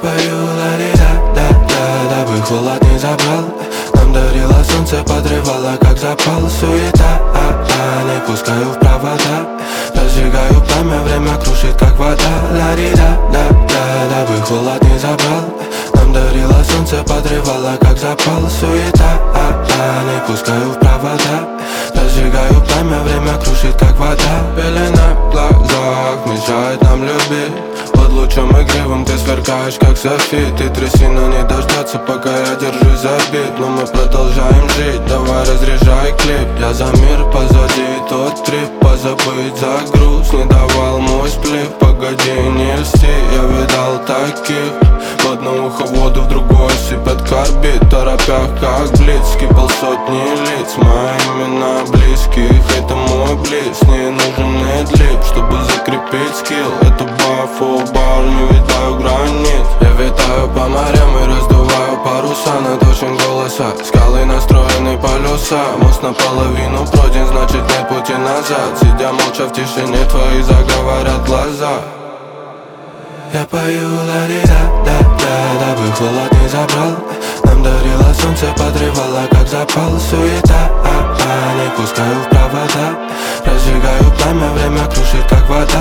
пою ла-ри-да-да-да, дабы холод не забрал. Нам дарило солнце, подрывало как запал. Суета, не пускаю в провода. Разжигаю пламя, время крушит как вода. Ла-ри-да-да-да, дабы холод не забрал. Нам дарило солнце, подрывало как запал. Суета, не пускаю в провода. Разжигаю пламя, время крушит как вода. Пелена в глазах мешает нам любить. Под лучом игривым ты сверкаешь как софит. И трясина не дождаться, пока я держусь за бит. Но мы продолжаем жить, давай разряжай клип. Я за мир позади, тот трип. Позабыть за груз, не давал мой сплив. Погоди, не льсти, я видал таких. В одно ухо воду, в другое сыпят карбид. Торопя как блиц, скипал сотни лиц. Мои имена близких, это мой близ. Не нужен недлип, чтобы закрепить скилл. Это баф-бар, не видаю границ. Я витаю по морям и раздуваю паруса над очень голоса. Скалы настроены полюса. Мост наполовину пройден, значит нет пути назад. Сидя молча в тишине, твои заговорят глаза. Я пою ла-ри-да-да-да, дабы холод не забрал. Нам дарило солнце, подрывало как запал. Суета, не пускаю в провода. Разжигаю пламя, время крушит как вода.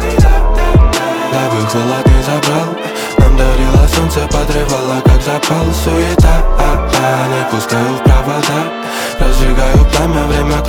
Дабы холод не забрал. Нам дарило солнце, подрывало как запал. Суета, не пускаю в провода. Разжигаю пламя, время